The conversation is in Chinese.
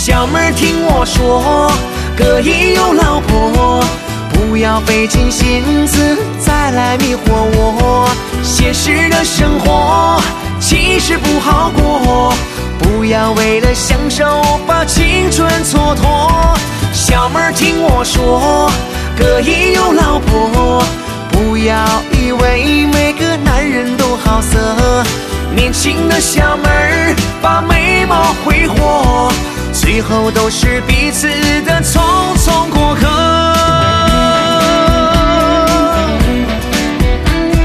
小妹儿听我说，哥已有老婆，不要费尽心思再来迷惑我。现实的生活其实不好过，不要为了享受把青春蹉跎。小妹儿听我说，哥已有老婆，不要以为每个男人都好色。年轻的小妹儿把美貌挥霍，最后都是彼此的匆匆过客。